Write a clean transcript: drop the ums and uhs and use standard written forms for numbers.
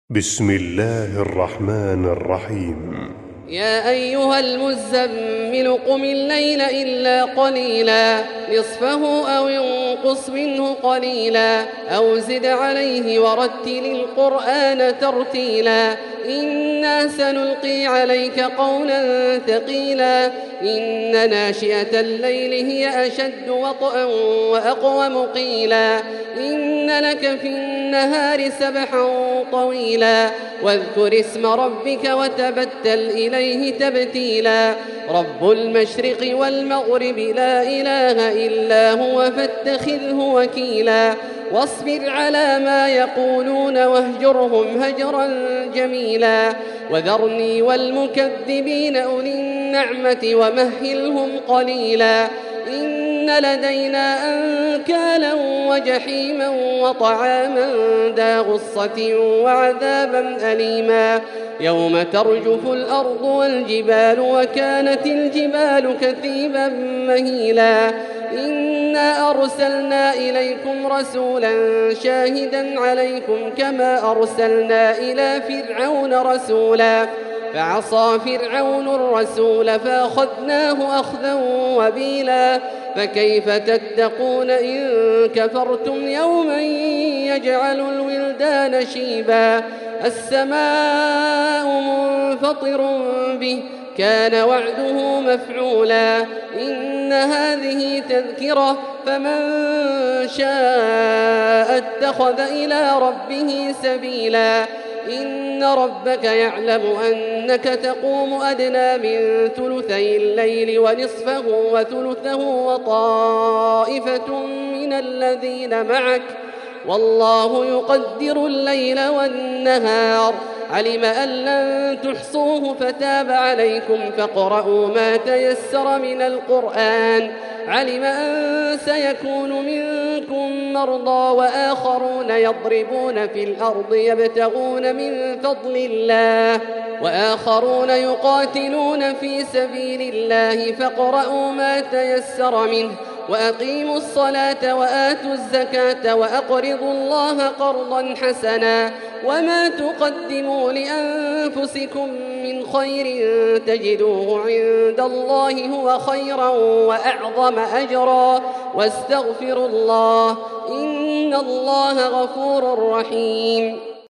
بسم الله الرحمن الرحيم. يا أيها المزمل قم الليل إلا قليلا نصفه أو انقص منه قليلا أو زد عليه ورتل القرآن ترتيلا إنا سنلقي عليك قولا ثقيلا إن ناشئة الليل هي أشد وطئا وأقوم قيلا إن لك في النهار سبحا طويلا واذكر اسم ربك وتبتل إليه تبتيلا رب المشرق والمغرب لا إله إلا هو فاتخذه وكيلا واصبر على ما يقولون واهجرهم هجرا جميلا وذرني والمكذبين أولي النعمة ومهلهم قليلا إن لدينا أنكالا وجحيما وطعاما ذا غصة وعذابا أليما يوم ترجف الأرض والجبال وكانت الجبال كثيبا مهيلا إنا أرسلنا إليكم رسولا شاهدا عليكم كما أرسلنا إلى فرعون رسولا فعصى فرعون الرسول فأخذناه أخذا وبيلا فكيف تتقون إن كفرتم يوما يجعل الولدان شيبا السماء منفطر به كان وعده مفعولا إن هذه تذكرة فمن شاء اتخذ إلى ربه سبيلا إن ربك يعلم أنك تقوم أدنى من ثلثي الليل ونصفه وثلثه وطائفة من الذين معك والله يقدر الليل والنهار علم أن لن تحصوه فتاب عليكم فاقرؤوا ما تيسر من القرآن علم أن سيكون منكم مرضى وآخرون يضربون في الأرض يبتغون من فضل الله وآخرون يقاتلون في سبيل الله فاقرؤوا ما تيسر منه وأقيموا الصلاة وآتوا الزكاة وأقرضوا الله قرضا حسنا وما تقدموا لأنفسكم من خير تجدوه عند الله هو خيرا وأعظم أجرا واستغفروا الله إن الله غفور رحيم.